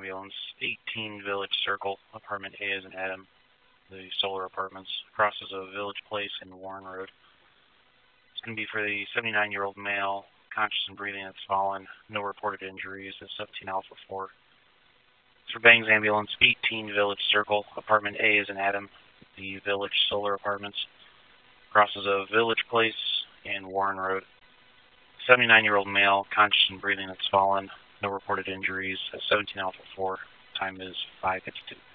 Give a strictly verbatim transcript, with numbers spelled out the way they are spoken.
Ambulance, eighteen Village Circle, Apartment A as in Adam, the Solar Apartments, crosses of Village Place and Warren Road. It's going to be for the seventy-nine-year-old male, conscious and breathing that's fallen, no reported injuries, at seventeen Alpha four. It's for Bangs Ambulance, eighteen Village Circle, Apartment A as in Adam, the Village Solar Apartments, crosses of Village Place and Warren Road. seventy-nine-year-old male, conscious and breathing that's fallen, no reported injuries, at seventeen Alpha four. Time is five fifty-two.